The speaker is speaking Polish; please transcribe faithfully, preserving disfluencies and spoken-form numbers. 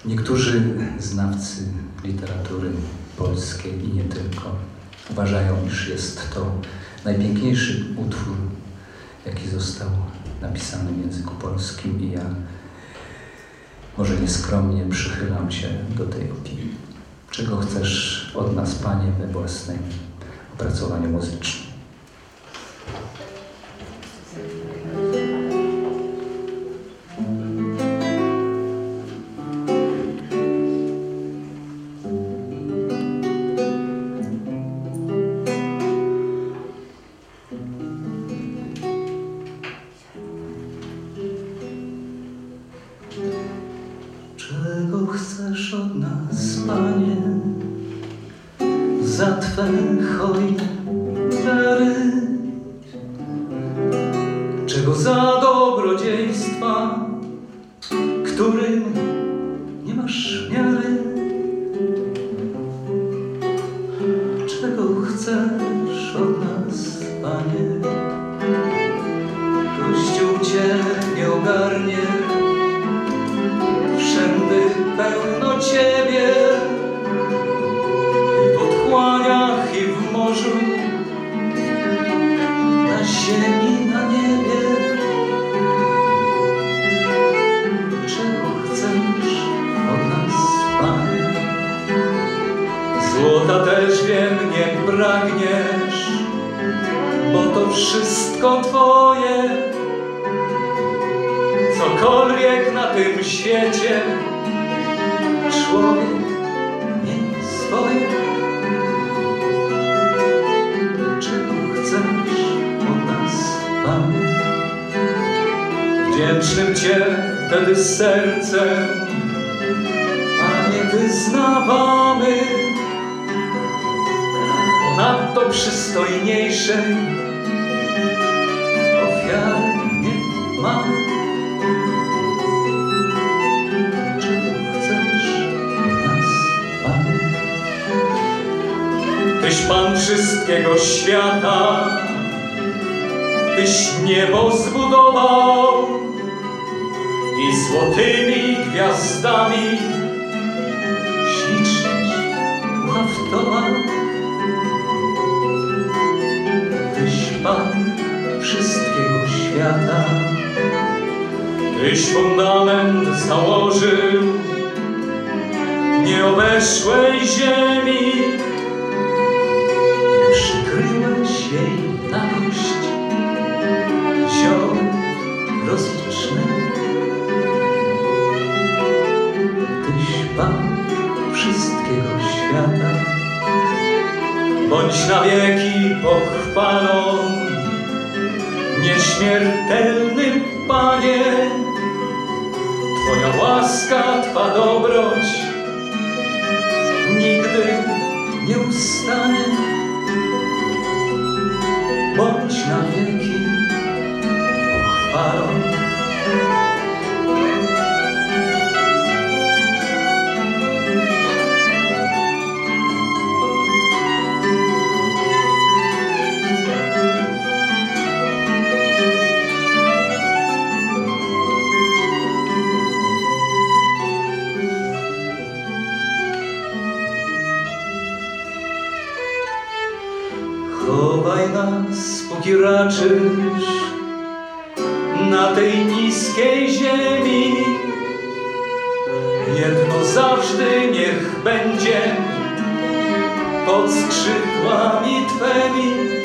Niektórzy znawcy literatury polskiej i nie tylko uważają, iż jest to najpiękniejszy utwór, jaki został napisany w języku polskim, i ja może nieskromnie przychylam się do tej opinii. Czego chcesz od nas, Panie, we własnym opracowaniu muzycznym? Czego chcesz od nas, Panie, za Twe hojne dary? Czego za dobrodziejstwa, którym nie masz miary? Czego chcesz od nas, Panie? Kościół Cię nie ogarnie, wszędy pełno Ciebie, i w otchłaniach, i w morzu, na ziemi, na niebie. Czego chcesz od nas, Panie? Złota też wiem, nie pragniesz, bo to wszystko Twoje. Cokolwiek na tym świecie człowiek nie swoje. Czego chcesz od nas, Panie? Wdzięcznym Cię wtedy sercem, Panie, wyznawamy. Ponadto przystojniejszej ofiary nie mamy. Tyś Pan wszystkiego świata, Tyś niebo zbudował i złotymi gwiazdami ślicznie haftował. Tyś Pan wszystkiego świata, Tyś fundament założył nieobeszłej ziemi. Przykryłeś jej nagość ziom rozlicznymi. Tyś Pan wszystkiego świata, bądź na wieki pochwalą, nieśmiertelnym Panie. Twoja łaska, Twa dobroć nigdy nie ustanie. Bądź na wieki pochwalą. Chowaj nas, póki raczysz na tej niskiej ziemi. Jedno zawsze niech będzie pod skrzydłami Twemi.